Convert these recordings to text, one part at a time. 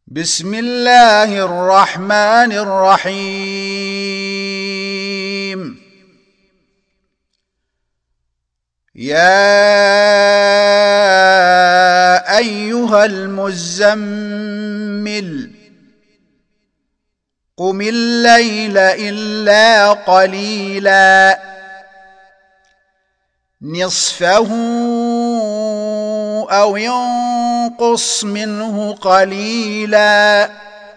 بسم الله الرحمن الرحيم. يا أيها المزمل قم الليل إلا قليلا نصفه أو ينقص منه قليلا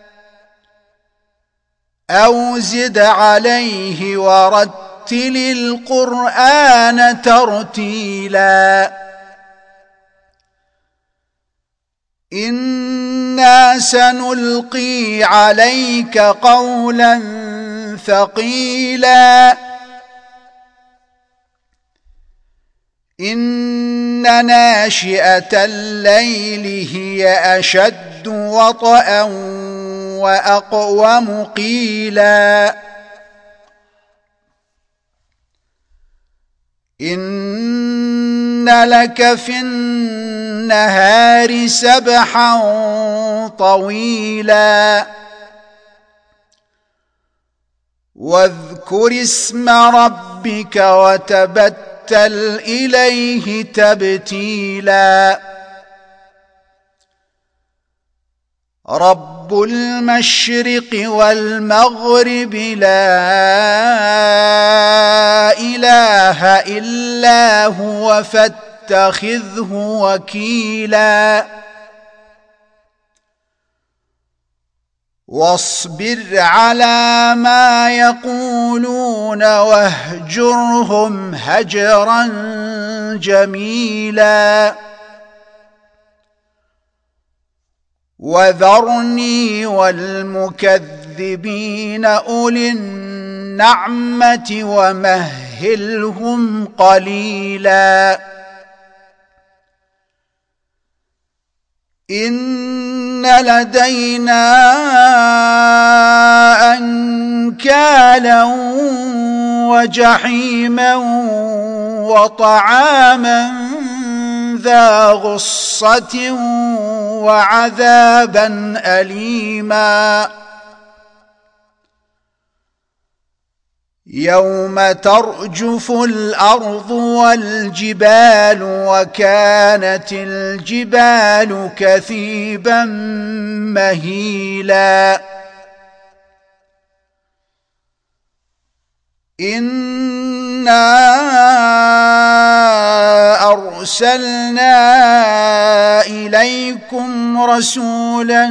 أو زد عليه ورتل القرآن ترتيلا إنا سنلقي عليك قولا ثقيلا إن ناشئة الليل هي أشد وطئا وأقوم قيلا إن لك في النهار سبحا طويلا واذكر اسم ربك وتبتل إليه تبتيلا رب المشرق والمغرب لا إله إلا هو فاتخذه وكيلا واصبر على ما يقولون واهجرهم هجرا جميلا وذرني والمكذبين أولي النعمة ومهلهم قليلا إن لدينا أنكالا وجحيما وطعاما ذا غصة وعذابا أليما يوم ترجف الأرض والجبال وكانت الجبال كثيبا مهيلا إنا أرسلنا إليكم رسولا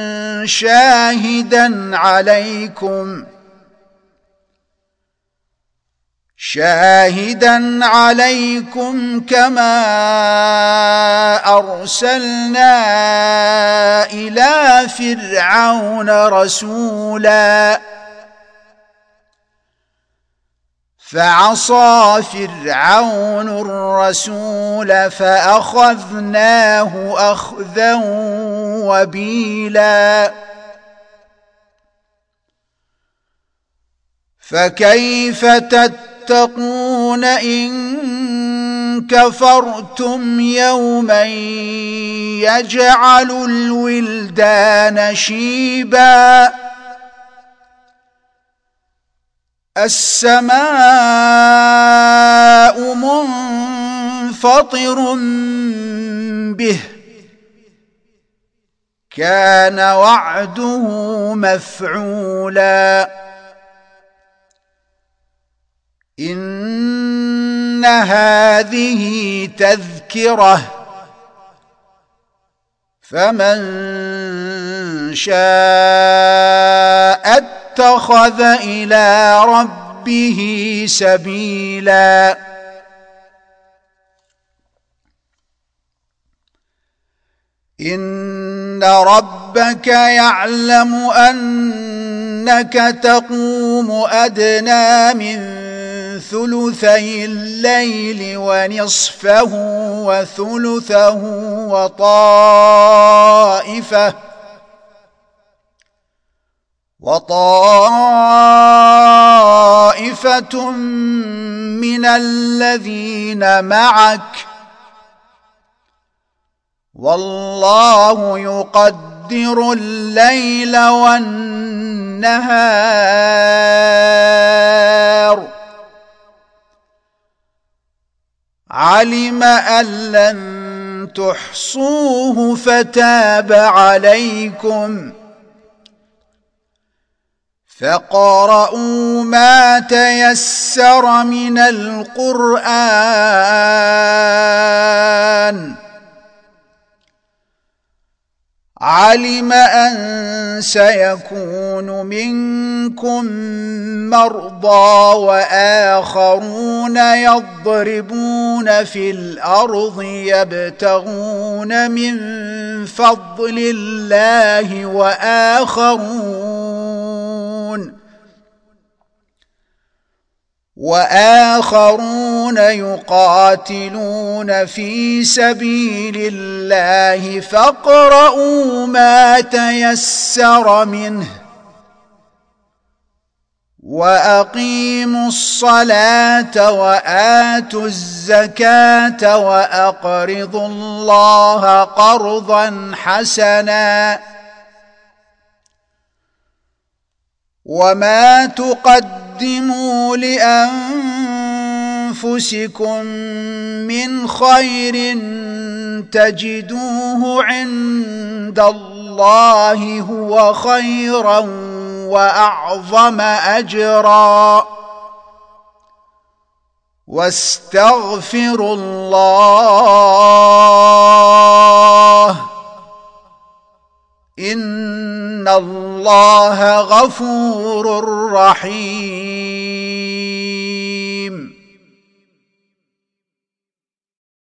شاهدا عليكم كما أرسلنا إلى فرعون رسولا فعصى فرعون الرسول فأخذناه أخذا وبيلا فكيف تتقون إن كفرتم يوما يجعل الولدان شيبا السماء منفطر به كان وعده مفعولا إن هذه تذكرة فمن شاء اتخذ إلى ربه سبيلا إن ربك يعلم أنك تقوم أدنى من ثلثي الليل ونصفه وثلثه وطائفة من الذين معك والله يقدر يقدر الليل والنهار علم أن لن تحصوه فتاب عليكم فاقرؤوا ما تيسر من القرآن علم أن سيكون منكم مرضى وآخرون يضربون في الأرض يبتغون من فضل الله وآخرون يقاتلون في سبيل الله فاقرؤوا ما تيسر منه وأقيموا الصلاة وآتوا الزكاة وأقرضوا الله قرضا حسنا وما تقدموا لأنفسكم من خير تجدوه عند الله هو خيرا وأعظم أجرا واستغفروا الله إن الله غفور رحيم